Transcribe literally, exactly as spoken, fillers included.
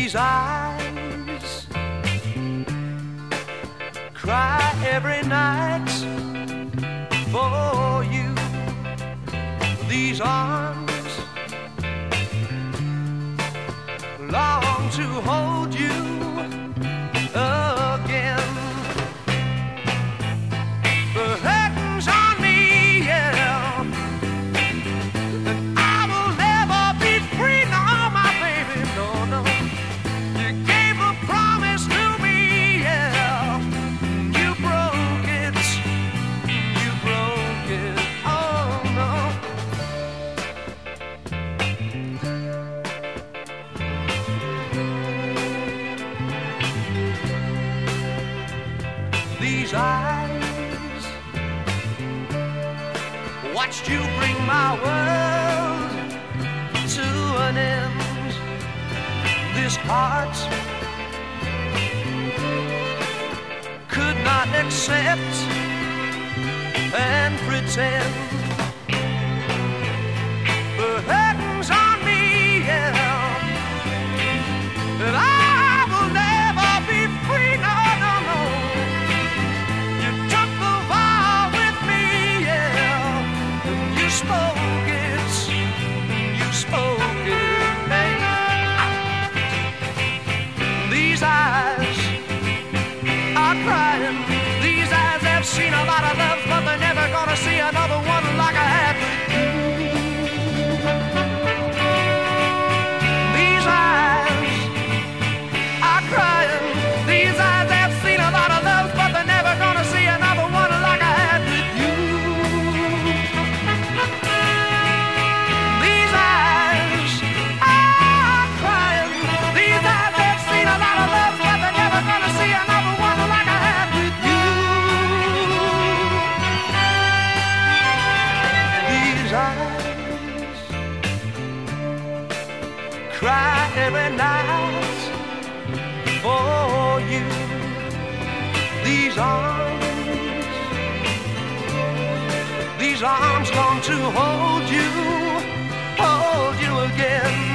These eyes cry every night for you. These arms long to hold you again. The curtains on me, yeah, that I will never be free. No, my baby, no, no. You gave a promise to me, yeah. You broke it, you broke it, oh no. These eyes watched you bring my world to an end. This heart could not accept and pretend. The curtains on me, yeah, that I will never be free. No, no, no. You took the vow with me, yeah, and you spoke it, you spoke it, hey. These eyes are crying. These eyes have seen a lot of love, but they're never gonna see another one like I had with you. These eyes are crying. These eyes have seen a lot of love, but they're never gonna see another one like I had with you. These eyes are crying. These eyes have seen a lot of love, but they're never gonna see another one like I had with you. These eyes cry every night for you. These arms, these arms long to hold you, hold you again.